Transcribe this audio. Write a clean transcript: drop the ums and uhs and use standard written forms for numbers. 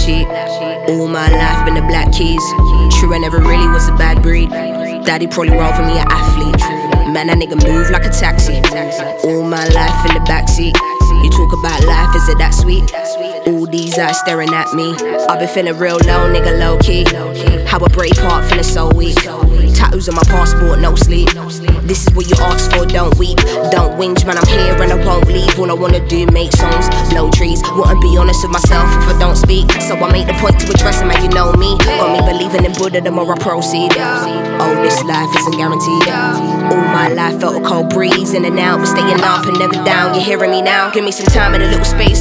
sheep. All my life been the black keys. True, I never really was a bad breed. Daddy probably rather me an athlete. Man, that nigga move like a taxi. All my life in the backseat. You talk about life, is it that sweet? All these eyes staring at me. I've been feeling real low, nigga, low key. How a brave heart feeling so weak. Tattoos on my passport, no sleep. This is what you asked for, don't weep. Don't whinge, man, I'm here and I won't leave. All I wanna do, make songs, blow trees. Wouldn't be honest with myself if I don't speak. So I make the point to address it, man, you know me. Got me believing in Buddha, the more I proceed. Oh, this life isn't guaranteed. All my life felt a cold breeze in and out, but staying up and never down. You hearing me now? Give me some time and a little space.